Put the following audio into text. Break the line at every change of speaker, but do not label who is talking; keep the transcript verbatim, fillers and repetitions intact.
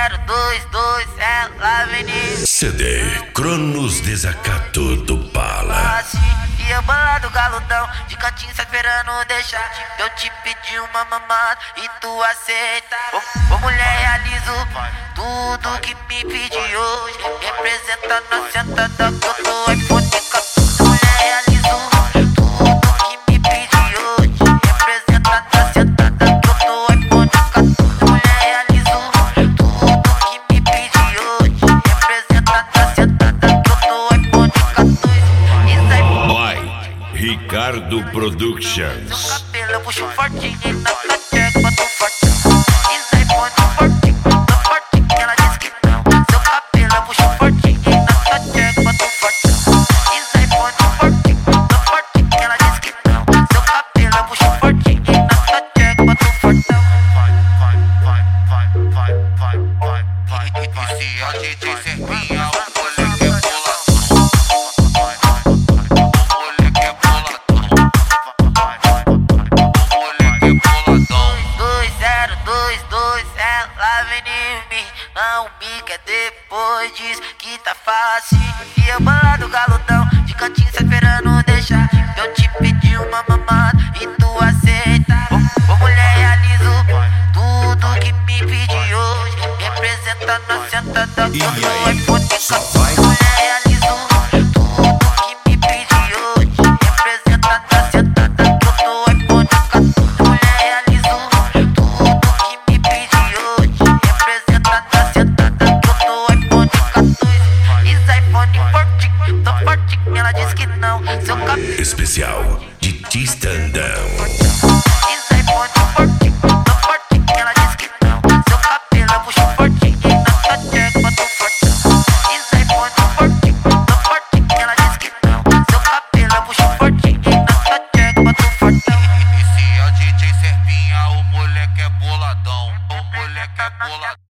zero dois dois, ela avenida.
C D Cronos Desacato do Bala.
E eu bolado galudão, de cantinho só esperando deixar. Eu te pedi uma mamada e tu aceita. Ô, ô mulher, realizo tudo que me pedi hoje. Representa na sentada que eu tô iPhone quatorze. Mulher, realizo tudo que me pedi hoje. Representa na sentada que eu tô iPhone quatorze. Mulher, realizo tudo que me pedi hoje. Representa na sentada que eu tô iPhone quatorze.
Ricardo Productions.
Seu cabelo eu puxo fortinho e na cateca boto forte. Isso aí põe no fortinho, no fortinho, ela diz que não. Seu cabelo eu puxo fortinho e na cateca boto forte. Isso aí põe no fortinho, no fortinho, ela diz que não. Seu cabelo eu puxo fortinho e na cateca boto forte.
Vai, vai, vai, vai, vai, vai, vai, vai. E se a D J Serpinha, o moleque é boladão.
Ela vem em mim, não me quer depois diz que tá fácil. E eu bolado galudão, de cantinho só esperando deixar. Eu te pedi uma mamada e tu aceita. Ô, ô mulher, realizo tudo que me pedi hoje. Representa na sentada que eu tô iPhone quatorze. Mulher, realizo tudo que me pedi hoje. Representa na sentada que eu tô iPhone quatorze. Mulher, realizo tudo que me pedi hoje. Representa na sentada que eu tô iPhone quatorze. Isso iPhone fortinho, tô fortinho, ela diz que não. Seu cabelo
Especial de Tistandão.
isso iPhone fortinho, tô fortinho, ela diz que não. Seu cabelo eu puxo fortinho e na cateca boto forte. Isso iPhone fortinho, tô fortinho, ela diz que não. Seu cabelo eu puxo fortinho e na cateca boto forte.
E se a D J Serpinha, o moleque é boladão. O moleque é boladão.